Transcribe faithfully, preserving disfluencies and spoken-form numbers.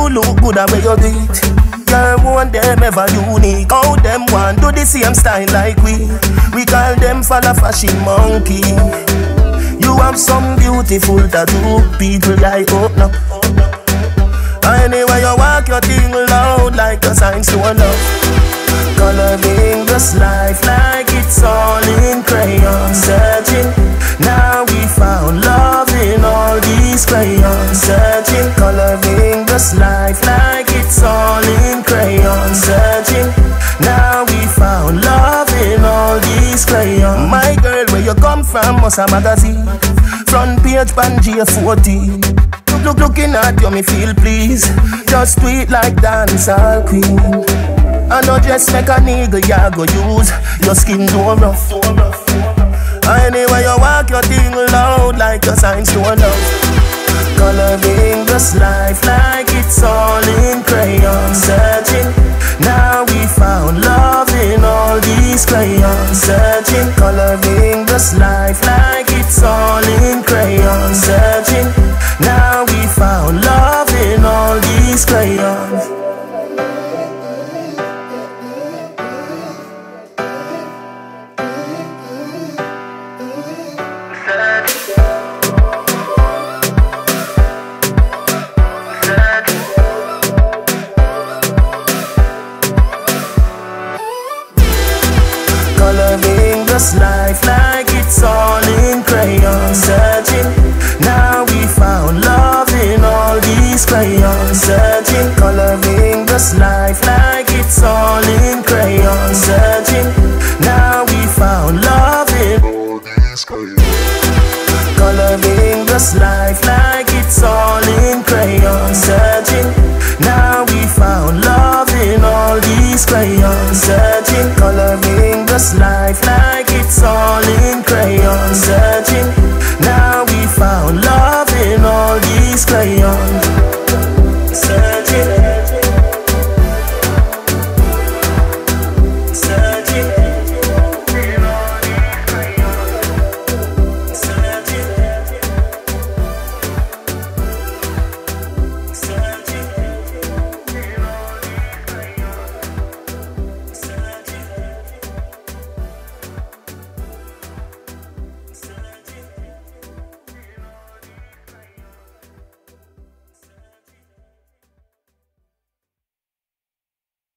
You look good at where you do it. Girl, want them ever unique. How them want do the same style like we. We call them falla fashion monkey. You have some beautiful tattoo. People like open up. Anyway you walk your thing loud like a sign to a love. Coloring this life like it's all in crayon. Searching, now we found love in all these crayons. Searching, coloring this life like it's all in crayon. Searching, now we found love in all these crayons. My girl, where you come from was a magazine. Front page Pangea fourteen. Look, looking at you, me feel please. Just tweet like dancehall queen. I know just like a nigga, ya go use. Your skin so rough. Anyway you walk your thing loud like a sign to a love. Coloring this life like it's all in crayon. Searching, now we found love in all these crayons. Searching, coloring this life like it's all in crayon. Searching, now we found love in all these crayons. Coloring this life like it's all in crayon. Searching, now we found love in all these crayons. Searching, coloring this life like it's all in crayon. Searching, now we found love in all these crayons. Coloring this life like it's all in crayon. Searching, now we found love in all these crayons.